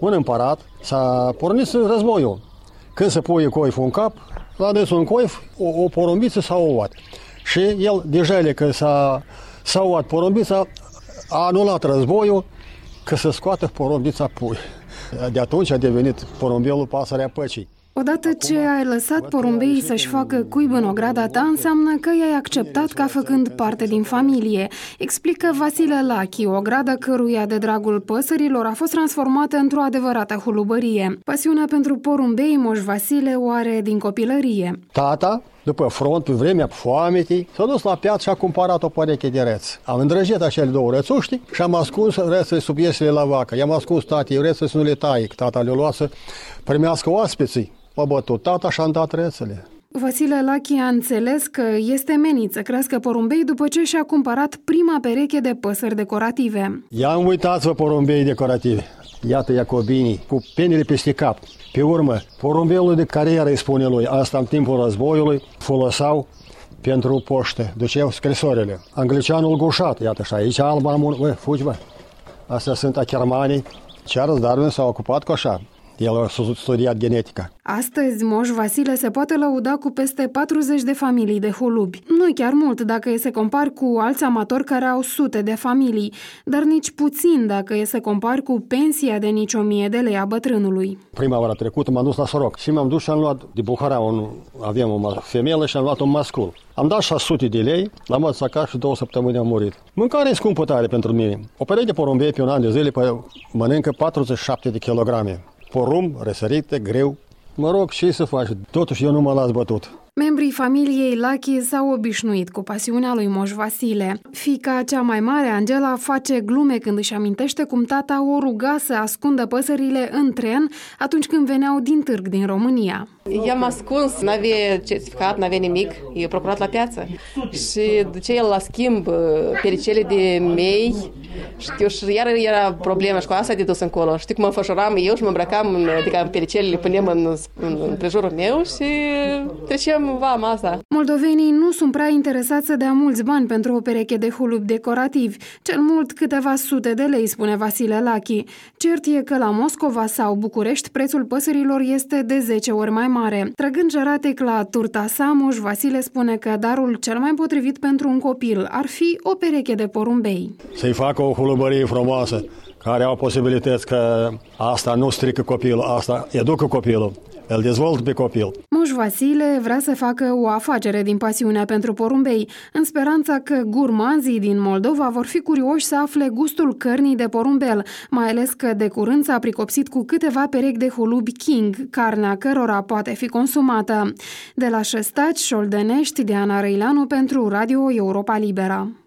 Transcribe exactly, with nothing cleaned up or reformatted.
un împărat, s-a pornit războiul. Când se pune coiful în cap, l-a dus un coif, o, o porumbiță sau o oat. Și el, deja că s-a, s-a oat porumbița, a anulat războiul, că să scoată porumbița pui. De atunci a devenit porumbelul pasărea păcii. Odată ce ai lăsat porumbeii să-și facă cuib în ograda ta, înseamnă că i-ai acceptat ca făcând parte din familie, explică Vasile Lachi, o ogradă căruia de dragul păsărilor a fost transformată într-o adevărată hulubărie. Pasiunea pentru porumbei Moș Vasile o are din copilărie. Tata, după front, pe vremea foametei, s-a dus la piață și a cumpărat o pereche de reți. Am îndrăgit acele două rățuști și am ascuns rețele sub iesele la vacă. I-am ascuns tatei rețele să nu le taie, că tata le-a luat să primească oaspeții. M-a bătut tata și am dat rețele. Vasile Lachi a înțeles că este menit să crească porumbei după ce și-a cumpărat prima pereche de păsări decorative. I-am uitat-vă porumbei decorative. Iată iacobinii, cu penile peste cap. Pe urmă, porumbelul de carieră, îi spune lui, asta în timpul războiului, foloseau pentru poște, duceau scrisorile. Anglicianul gușat, iată și aici alba am un... Bă, fugi, bă. Astea sunt achermanii. Charles Darwin s-a ocupat cu așa. El a studiat genetica. Astăzi, Moș Vasile se poate lăuda cu peste patruzeci de familii de hulubi. Nu chiar mult dacă e să compar cu alți amatori care au sute de familii, dar nici puțin dacă e să compar cu pensia de nici o mie de lei a bătrânului. Prima oară trecută m-am dus la Soroc și m-am dus și am luat de Buhara, un, aveam o femeie și am luat un mascul. Am dat șase sute de lei, l-am adus acasă și două săptămâni am murit. Mâncarea e scumpă tare pentru mine. O pereche de porumbei pe un an de zile mănâncă patruzeci și șapte de kilograme. Porumb, răsărite, greu. Mă rog, ce să faci? Totuși eu nu mă las bătut. Membrii familiei Lachi s-au obișnuit cu pasiunea lui Moș Vasile. Fiica cea mai mare, Angela, face glume când își amintește cum tata o ruga să ascundă păsările în tren atunci când veneau din târg din România. I-am ascuns, n-avea certificat, n-avea nimic, e procurat la piață. Și duce el la schimb pericele de mei, știu, și iar era problema și cu asta de dus încolo. Știi cum mă înfășuram eu și mă îmbrăcam, adică pericele le punem în, în, în prejurul meu și trecem vama asta. Moldovenii nu sunt prea interesați să dea mulți bani pentru o pereche de hulubi decorativi, cel mult câteva sute de lei, spune Vasile Lachi. Cert e că la Moscova sau București prețul păsărilor este de zece ori mai mare. Trăgând jăratec la turta sa, Moș Vasile spune că darul cel mai potrivit pentru un copil ar fi o pereche de porumbei. Să-i facă o hulubărie frumoasă, care au posibilități că asta nu strică copilul, asta educă copilul. Îl dezvoltă pe copil. Moș Vasile vrea să facă o afacere din pasiunea pentru porumbei, în speranța că gurmanzii din Moldova vor fi curioși să afle gustul cărnii de porumbel, mai ales că de curând s-a pricopsit cu câteva perechi de hulubi King, carnea cărora poate fi consumată. De la Șestaci, Șoldenești, Diana Răileanu pentru Radio Europa Liberă.